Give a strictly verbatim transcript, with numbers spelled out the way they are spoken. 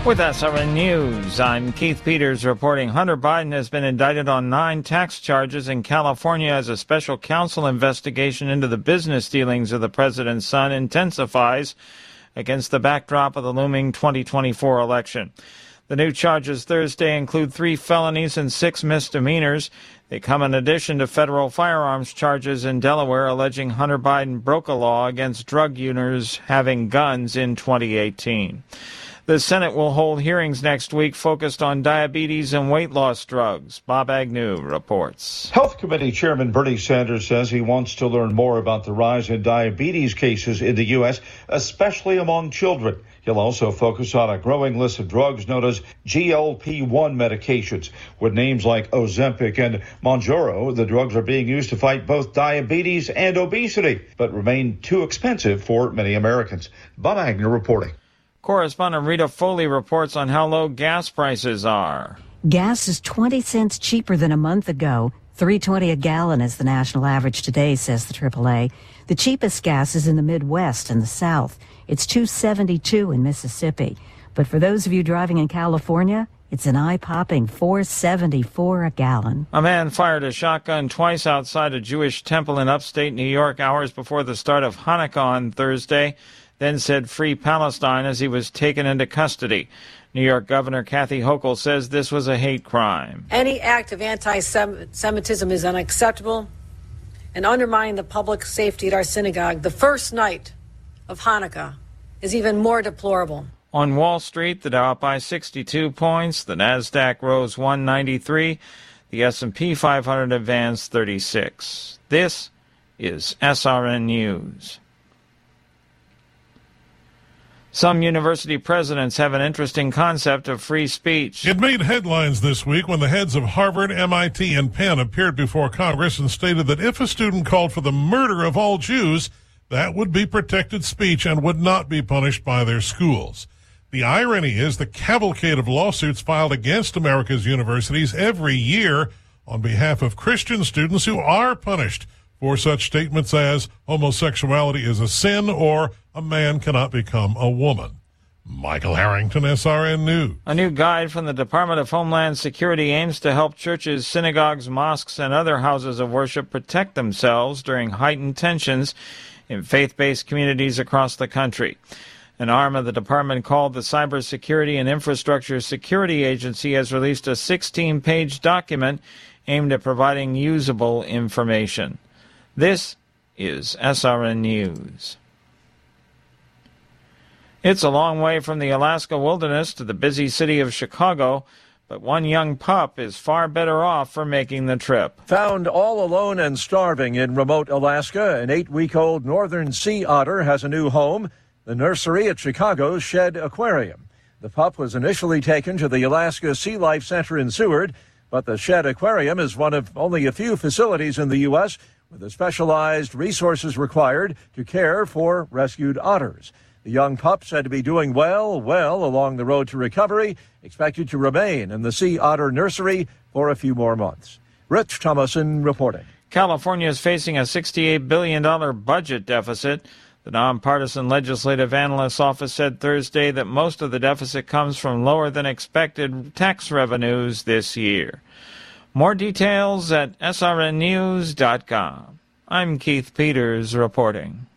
With S R N News, I'm Keith Peters reporting Hunter Biden has been indicted on nine tax charges in California as a special counsel investigation into the business dealings of the president's son intensifies against the backdrop of the looming twenty twenty-four election. The new charges Thursday include three felonies and six misdemeanors. They come in addition to federal firearms charges in Delaware alleging Hunter Biden broke a law against drug users having guns in twenty eighteen. The Senate will hold hearings next week focused on diabetes and weight loss drugs. Bob Agnew reports. Health Committee Chairman Bernie Sanders says he wants to learn more about the rise in diabetes cases in the U S, especially among children. He'll also focus on a growing list of drugs known as G L P one medications. With names like Ozempic and Mounjaro, the drugs are being used to fight both diabetes and obesity, but remain too expensive for many Americans. Bob Agnew reporting. Correspondent Rita Foley reports on how low gas prices are. Gas is twenty cents cheaper than a month ago. three twenty a gallon is the national average today, says the triple A. The cheapest gas is in the Midwest and the South. It's two seventy-two in Mississippi. But for those of you driving in California, it's an eye-popping four seventy-four a gallon. A man fired a shotgun twice outside a Jewish temple in upstate New York hours before the start of Hanukkah on Thursday, then said "Free Palestine" as he was taken into custody. New York Governor Kathy Hochul says this was a hate crime. Any act of anti-Semitism is unacceptable, and undermining the public safety at our synagogue the first night of Hanukkah is even more deplorable. On Wall Street, the Dow up by sixty-two points, the Nasdaq rose one ninety-three, the S and P five hundred advanced thirty-six. This is S R N News. Some university presidents have an interesting concept of free speech. It made headlines this week when the heads of Harvard, M I T, and Penn appeared before Congress and stated that if a student called for the murder of all Jews, that would be protected speech and would not be punished by their schools. The irony is the cavalcade of lawsuits filed against America's universities every year on behalf of Christian students who are punished for such statements as homosexuality is a sin or a man cannot become a woman. Michael Harrington, S R N News. A new guide from the Department of Homeland Security aims to help churches, synagogues, mosques, and other houses of worship protect themselves during heightened tensions in faith-based communities across the country. An arm of the department called the Cybersecurity and Infrastructure Security Agency has released a sixteen-page document aimed at providing usable information. This is S R N News. It's a long way from the Alaska wilderness to the busy city of Chicago, but one young pup is far better off for making the trip. Found all alone and starving in remote Alaska, an eight-week-old northern sea otter has a new home, the nursery at Chicago's Shedd Aquarium. The pup was initially taken to the Alaska Sea Life Center in Seward, but the Shedd Aquarium is one of only a few facilities in the U S with the specialized resources required to care for rescued otters. The young pup said to be doing well, well along the road to recovery, expected to remain in the sea otter nursery for a few more months. Rich Thomason reporting. California is facing a sixty-eight billion dollars budget deficit. The nonpartisan Legislative Analyst's Office said Thursday that most of the deficit comes from lower than expected tax revenues this year. More details at S R N news dot com. I'm Keith Peters reporting.